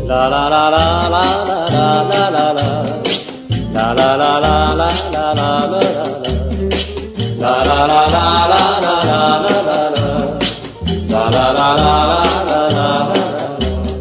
La la la la la la la la la. La la la la la la la la la. La la la la la la la la la. La la la la la la la.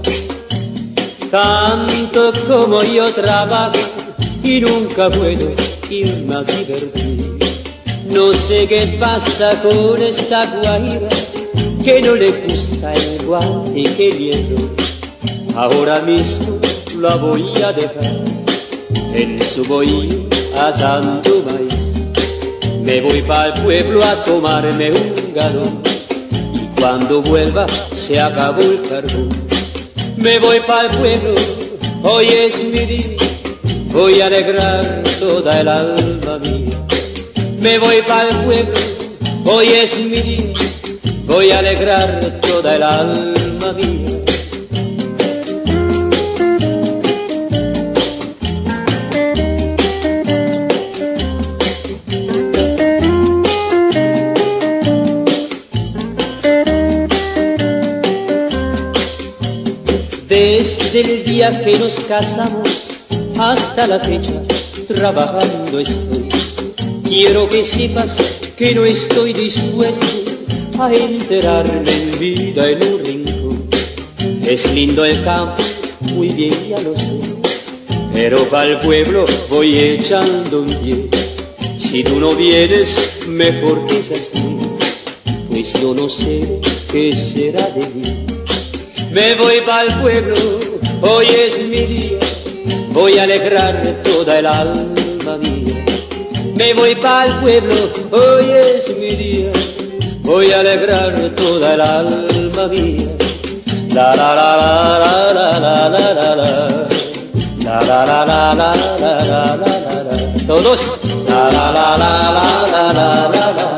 Tanto como yo trabajo y nunca puedo irme a divertir. No sé qué pasa con esta guaira, que no le gusta el guante que viendo. Ahora mismo la voy a dejar en su bohío asando maíz. Me voy para el pueblo a tomarme un galón y cuando vuelva se acabó el carbón. Me voy para el pueblo, hoy es mi día, voy a alegrar toda el alma mía. Me voy para el pueblo, hoy es mi día, voy a alegrar toda el alma mía. Desde el día que nos casamos hasta la fecha trabajando estoy. Quiero que sepas que no estoy dispuesto a enterarme en vida en un rincón. Es lindo el campo, muy bien ya lo sé, pero para el pueblo voy echando un pie. Si tú no vienes, mejor que seas tú, pues yo no sé qué será de mí. Me voy para el pueblo, hoy es mi día, voy a alegrar toda el alma mía. Me voy para el pueblo, hoy es mi día, voy a alegrar toda el alma mía. La la la la la la la la la. La la la la la la la la la. Todos. La la la la la la la la.